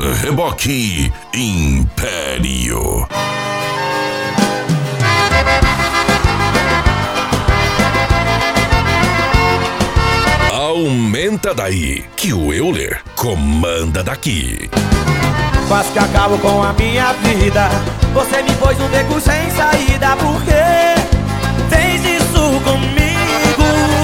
Reboque Império. Aumenta daí, que o Euler comanda daqui. Quase que acabo com a minha vida. Você me pôs no beco sem saída. Por que fez isso comigo?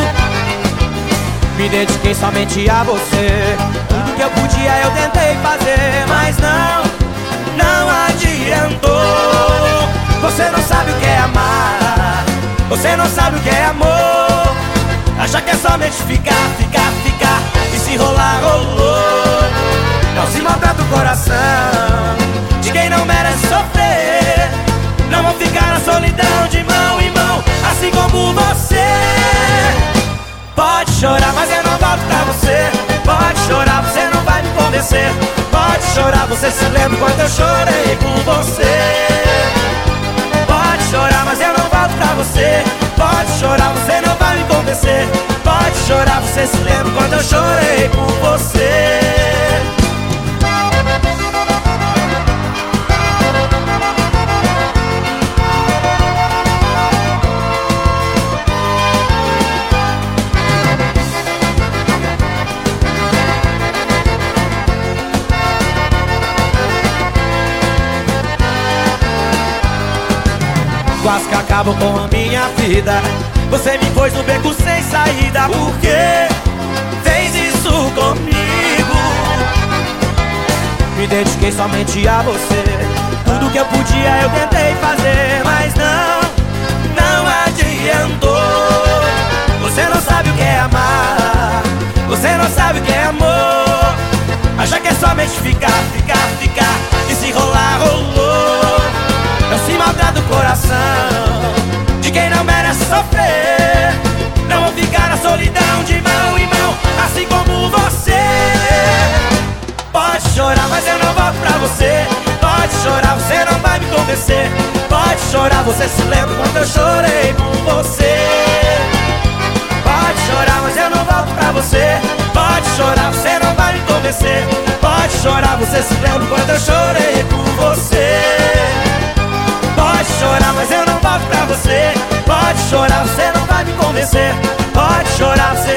Me dediquei somente a você. Tudo que eu podia eu tentei fazer, mas não adiantou. Você não sabe o que é amar, você não sabe o que é amor. Acha que é somente ficar. E se rolar, rolou. Não se maltrata o coração de quem não merece sofrer. Não vou ficar na solidão de mão em mão, assim como você. Pode chorar, mas eu não volto pra você. Pode chorar, você não vai me convencer. Pode chorar, você se lembra quando eu chorei por você. Pode chorar, mas eu não volto pra você. Pode chorar, você não vai me convencer. Pode chorar, você se lembra quando eu chorei por você. Quase que acabo com a minha vida. Você me pôs no beco sem saída. Por que fez isso comigo? Me dediquei somente a você. Tudo que eu podia eu tentei fazer, mas não adiantou. Você não sabe o que é amar, você não sabe o que é amor. Acha que é somente ficar. E se rolar, rolou. Não se maltrata o coração de quem não merece sofrer. Não vou ficar na solidão de mão em mão, assim como você. Pode chorar, mas eu não volto pra você. Pode chorar, você não vai me convencer. Pode chorar, você se lembra quando eu chorei por você. Pode chorar, mas eu não volto pra você. Pode chorar, você não vai me convencer. Pode chorar, você se lembra quando eu chorei por você. Pode chorar, mas eu não volto pra você. Pode chorar, você não vai me convencer. Pode chorar, você